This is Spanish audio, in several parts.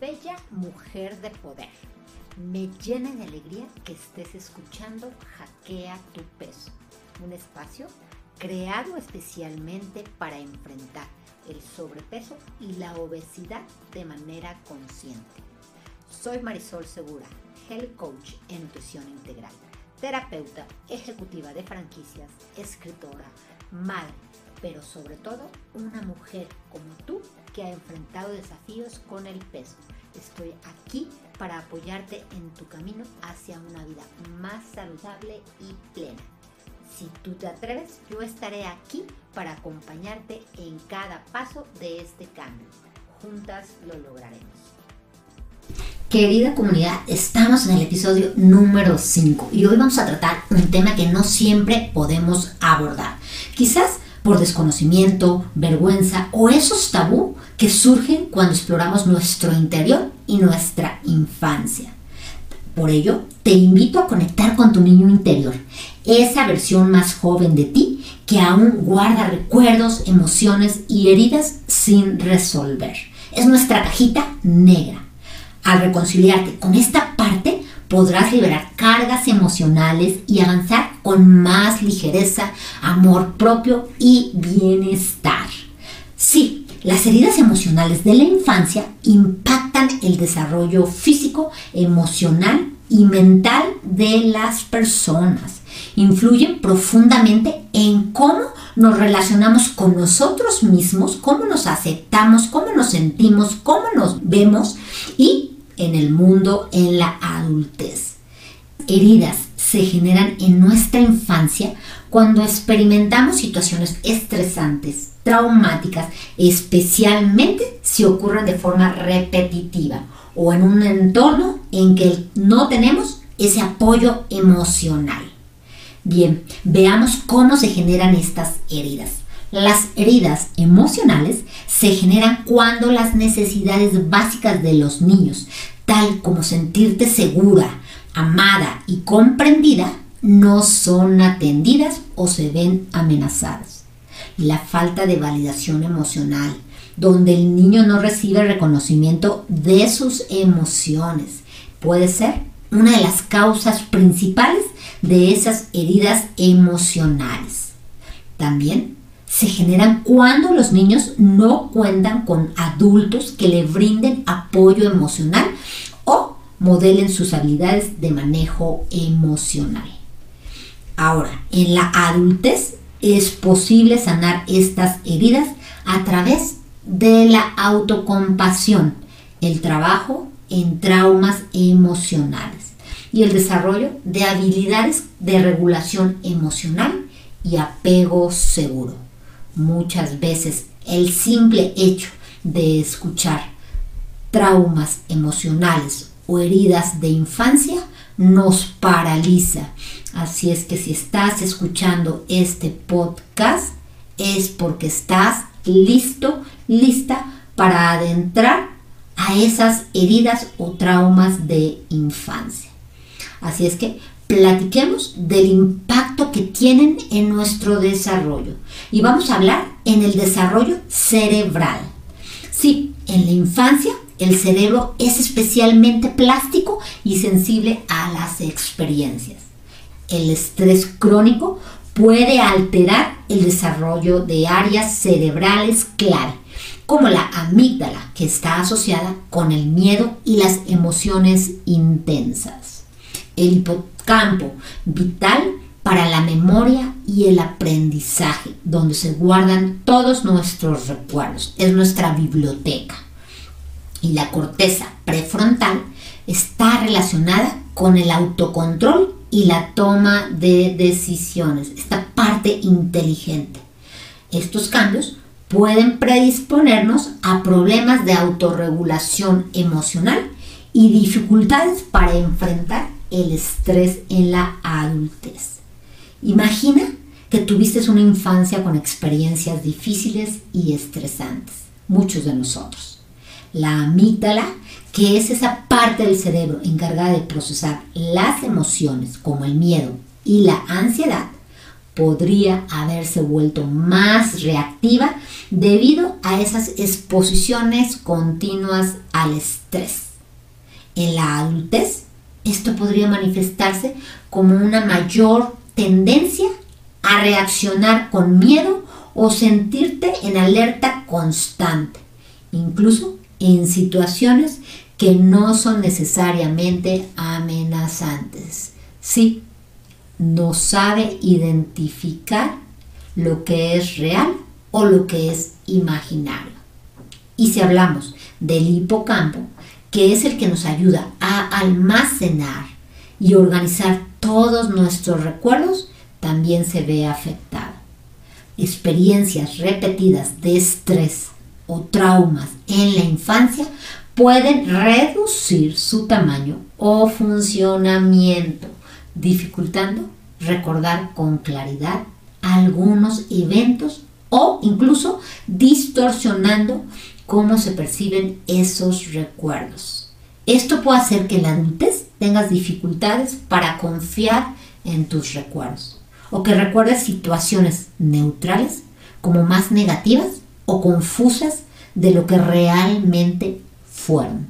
Bella mujer de poder. Me llena de alegría que estés escuchando Hackea tu peso, un espacio creado especialmente para enfrentar el sobrepeso y la obesidad de manera consciente. Soy Marisol Segura, Health Coach en Nutrición Integral, terapeuta ejecutiva de franquicias, escritora, madre, pero sobre todo una mujer como tú que ha enfrentado desafíos con el peso. Estoy aquí para apoyarte en tu camino hacia una vida más saludable y plena. Si tú te atreves, yo estaré aquí para acompañarte en cada paso de este cambio. Juntas lo lograremos. Querida comunidad, estamos en el episodio número 5 y hoy vamos a tratar un tema que no siempre podemos abordar. Quizás por desconocimiento, vergüenza o esos tabú que surgen cuando exploramos nuestro interior y nuestra infancia. Por ello, te invito a conectar con tu niño interior, esa versión más joven de ti que aún guarda recuerdos, emociones y heridas sin resolver. Es nuestra cajita negra. Al reconciliarte con esta parte, podrás liberar cargas emocionales y avanzar con más ligereza, amor propio y bienestar. Sí, las heridas emocionales de la infancia impactan el desarrollo físico, emocional y mental de las personas. Influyen profundamente en cómo nos relacionamos con nosotros mismos, cómo nos aceptamos, cómo nos sentimos, cómo nos vemos y en el mundo en la adultez. Heridas se generan en nuestra infancia cuando experimentamos situaciones estresantes, traumáticas, especialmente si ocurren de forma repetitiva o en un entorno en que no tenemos ese apoyo emocional. Bien, veamos cómo se generan estas heridas. Las heridas emocionales se generan cuando las necesidades básicas de los niños, tal como sentirte segura, amada y comprendida, no son atendidas o se ven amenazadas. La falta de validación emocional, donde el niño no recibe reconocimiento de sus emociones, puede ser una de las causas principales de esas heridas emocionales. También se generan cuando los niños no cuentan con adultos que le brinden apoyo emocional o modelen sus habilidades de manejo emocional. Ahora, en la adultez es posible sanar estas heridas a través de la autocompasión, el trabajo en traumas emocionales y el desarrollo de habilidades de regulación emocional y apego seguro. Muchas veces el simple hecho de escuchar traumas emocionales o heridas de infancia nos paraliza. Así es que si estás escuchando este podcast es porque estás listo, lista para adentrar a esas heridas o traumas de infancia. Así es que platiquemos del impacto que tienen en nuestro desarrollo. Y vamos a hablar en el desarrollo cerebral. Sí, en la infancia el cerebro es especialmente plástico y sensible a las experiencias. El estrés crónico puede alterar el desarrollo de áreas cerebrales clave, como la amígdala, que está asociada con el miedo y las emociones intensas. El hipocampo, vital para la memoria y el aprendizaje, donde se guardan todos nuestros recuerdos, es nuestra biblioteca. Y la corteza prefrontal está relacionada con el autocontrol y la toma de decisiones, esta parte inteligente. Estos cambios pueden predisponernos a problemas de autorregulación emocional y dificultades para enfrentar el estrés en la adultez. Imagina que tuviste una infancia con experiencias difíciles y estresantes, muchos de nosotros. La amígdala, que es esa parte del cerebro encargada de procesar las emociones como el miedo y la ansiedad, podría haberse vuelto más reactiva debido a esas exposiciones continuas al estrés. En la adultez, esto podría manifestarse como una mayor tendencia a reaccionar con miedo o sentirte en alerta constante, incluso en situaciones que no son necesariamente amenazantes. Sí, no sabe identificar lo que es real o lo que es imaginario. Y si hablamos del hipocampo, que es el que nos ayuda a almacenar y organizar todos nuestros recuerdos, también se ve afectado. Experiencias repetidas de estrés o traumas en la infancia pueden reducir su tamaño o funcionamiento, dificultando recordar con claridad algunos eventos o incluso distorsionando cómo se perciben esos recuerdos. Esto puede hacer que en la adultez tengas dificultades para confiar en tus recuerdos o que recuerdes situaciones neutrales como más negativas o confusas de lo que realmente fueron.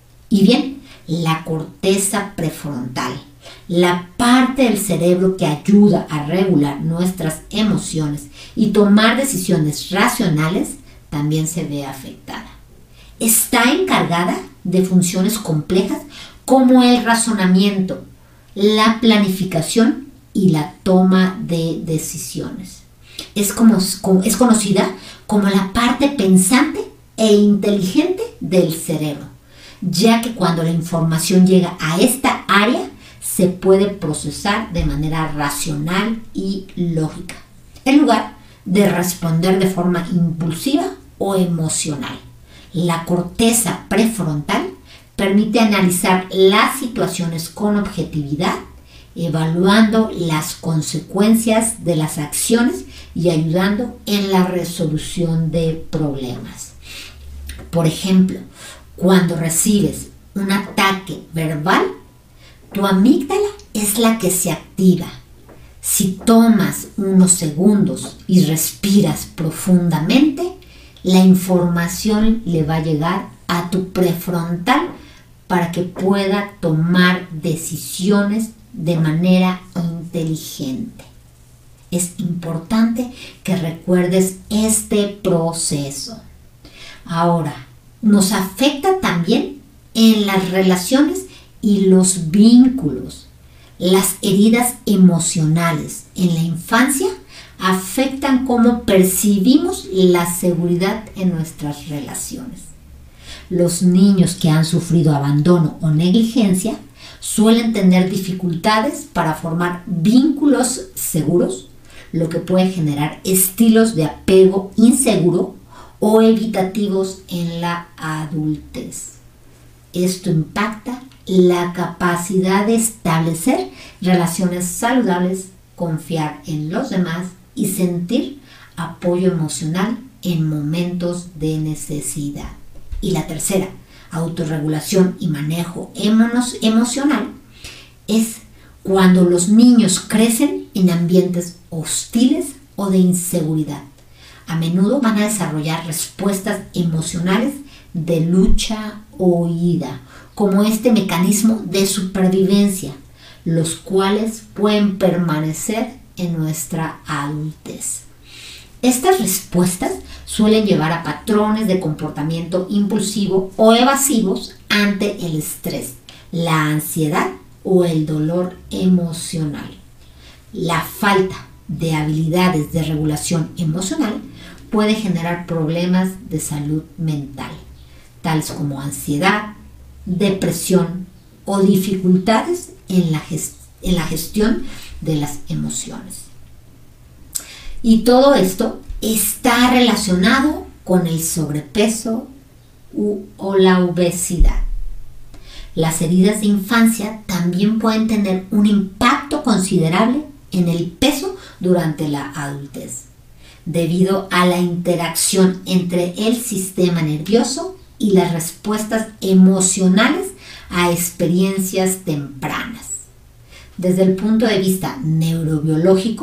Y bien, la corteza prefrontal, la parte del cerebro que ayuda a regular nuestras emociones y tomar decisiones racionales, también se ve afectada. Está encargada de funciones complejas como el razonamiento, la planificación y la toma de decisiones. Es conocida como la parte pensante e inteligente del cerebro, ya que cuando la información llega a esta área se puede procesar de manera racional y lógica, en lugar de responder de forma impulsiva o emocional. La corteza prefrontal permite analizar las situaciones con objetividad, evaluando las consecuencias de las acciones y ayudando en la resolución de problemas. Por ejemplo, cuando recibes un ataque verbal, tu amígdala es la que se activa. Si tomas unos segundos y respiras profundamente, la información le va a llegar a tu prefrontal para que pueda tomar decisiones de manera inteligente. Es importante que recuerdes este proceso. Ahora, nos afecta también en las relaciones y los vínculos. Las heridas emocionales en la infancia afectan cómo percibimos la seguridad en nuestras relaciones. Los niños que han sufrido abandono o negligencia suelen tener dificultades para formar vínculos seguros, lo que puede generar estilos de apego inseguro o evitativos en la adultez. Esto impacta la capacidad de establecer relaciones saludables, confiar en los demás y sentir apoyo emocional en momentos de necesidad. Y la tercera, autorregulación y manejo emocional, es cuando los niños crecen en ambientes hostiles o de inseguridad. A menudo van a desarrollar respuestas emocionales de lucha o huida, como este mecanismo de supervivencia, los cuales pueden permanecer en nuestra adultez. Estas respuestas suelen llevar a patrones de comportamiento impulsivo o evasivos ante el estrés, la ansiedad o el dolor emocional. La falta de habilidades de regulación emocional puede generar problemas de salud mental, tales como ansiedad, depresión o dificultades en la gestión de las emociones. Y todo esto está relacionado con el sobrepeso o la obesidad. Las heridas de infancia también pueden tener un impacto considerable en el peso durante la adultez, debido a la interacción entre el sistema nervioso y las respuestas emocionales a experiencias tempranas. Desde el punto de vista neurobiológico,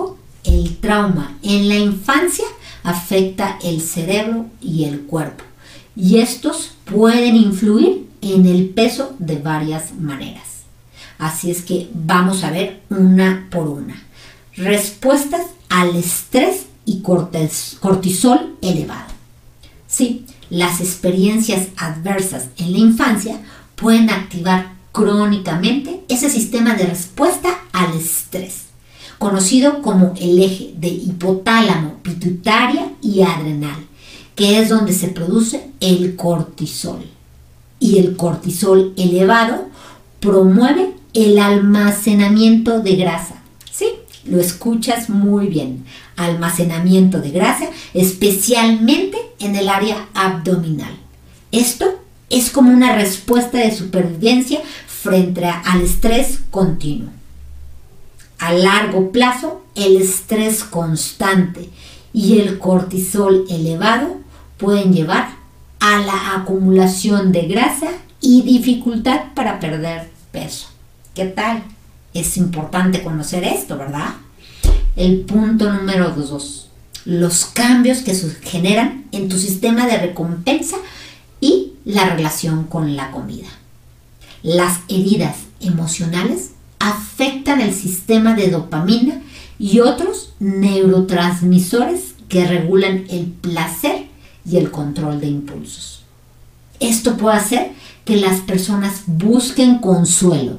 el trauma en la infancia afecta el cerebro y el cuerpo, y estos pueden influir en el peso de varias maneras. Así es que vamos a ver una por una. Respuestas al estrés y cortisol elevado. Sí, las experiencias adversas en la infancia pueden activar crónicamente ese sistema de respuesta al estrés, conocido como el eje de hipotálamo, pituitaria y adrenal, que es donde se produce el cortisol. Y el cortisol elevado promueve el almacenamiento de grasa. Sí, lo escuchas muy bien. Almacenamiento de grasa, especialmente en el área abdominal. Esto es como una respuesta de supervivencia frente al estrés continuo. A largo plazo, el estrés constante y el cortisol elevado pueden llevar a la acumulación de grasa y dificultad para perder peso. ¿Qué tal? Es importante conocer esto, ¿verdad? El punto número 2. Los cambios que se generan en tu sistema de recompensa y la relación con la comida. Las heridas emocionales afectan el sistema de dopamina y otros neurotransmisores que regulan el placer y el control de impulsos. Esto puede hacer que las personas busquen consuelo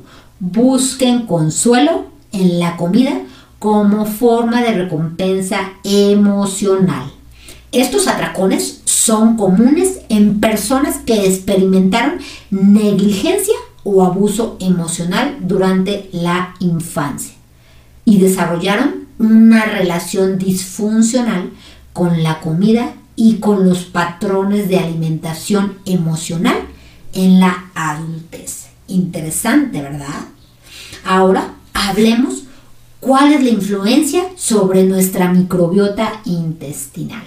en la comida como forma de recompensa emocional. Estos atracones son comunes en personas que experimentaron negligencia o abuso emocional durante la infancia y desarrollaron una relación disfuncional con la comida y con los patrones de alimentación emocional en la adultez. Interesante, ¿verdad? Ahora hablemos cuál es la influencia sobre nuestra microbiota intestinal.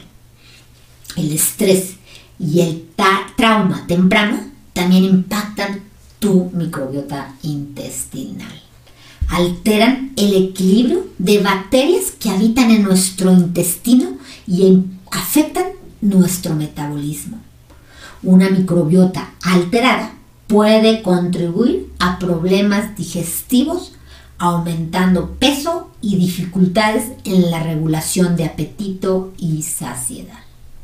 El estrés y el trauma temprano también impactan tu microbiota intestinal. Alteran el equilibrio de bacterias que habitan en nuestro intestino y afectan nuestro metabolismo. Una microbiota alterada puede contribuir a problemas digestivos, aumentando peso y dificultades en la regulación de apetito y saciedad.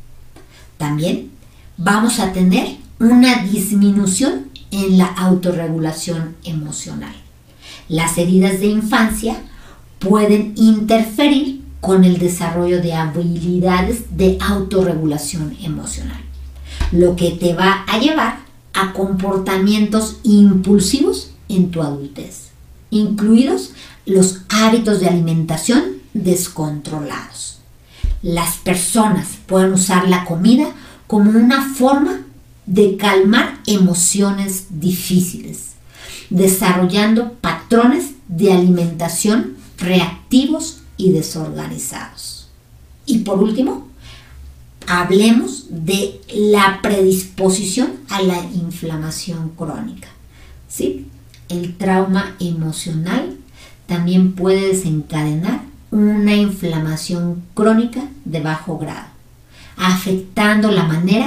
También vamos a tener una disminución en la autorregulación emocional. Las heridas de infancia pueden interferir con el desarrollo de habilidades de autorregulación emocional, lo que te va a llevar a comportamientos impulsivos en tu adultez, incluidos los hábitos de alimentación descontrolados. Las personas pueden usar la comida como una forma de calmar emociones difíciles, desarrollando patrones de alimentación reactivos y desorganizados. Y por último, hablemos de la predisposición a la inflamación crónica. ¿Sí? El trauma emocional también puede desencadenar una inflamación crónica de bajo grado, afectando la manera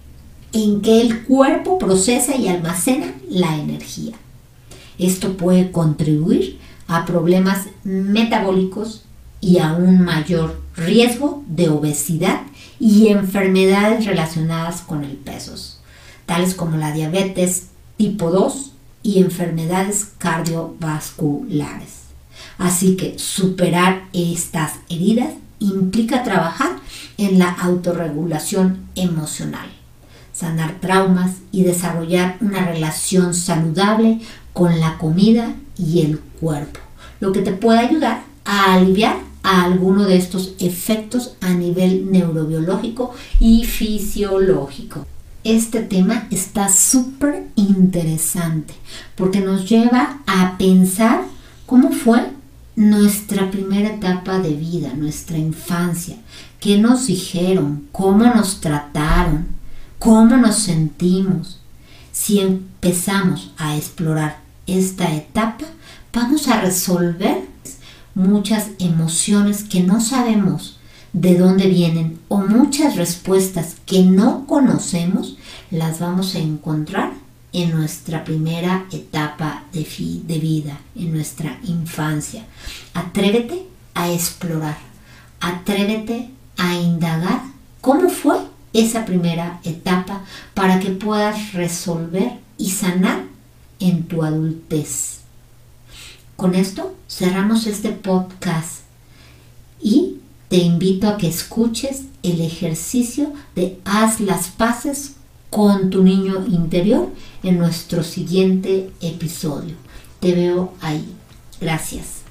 en que el cuerpo procesa y almacena la energía. Esto puede contribuir a problemas metabólicos y a un mayor riesgo de obesidad y enfermedades relacionadas con el peso, tales como la diabetes tipo 2 y enfermedades cardiovasculares. Así que superar estas heridas implica trabajar en la autorregulación emocional, sanar traumas y desarrollar una relación saludable con la comida y el cuerpo, lo que te puede ayudar a aliviar a alguno de estos efectos a nivel neurobiológico y fisiológico. Este tema está súper interesante porque nos lleva a pensar cómo fue nuestra primera etapa de vida, nuestra infancia, qué nos dijeron, cómo nos trataron, cómo nos sentimos. Si empezamos a explorar esta etapa, vamos a resolver muchas emociones que no sabemos de dónde vienen o muchas respuestas que no conocemos, las vamos a encontrar en nuestra primera etapa de vida, en nuestra infancia. Atrévete a explorar, atrévete a indagar cómo fue esa primera etapa para que puedas resolver y sanar en tu adultez. Con esto cerramos este podcast y te invito a que escuches el ejercicio de haz las paces con tu niño interior en nuestro siguiente episodio. Te veo ahí. Gracias.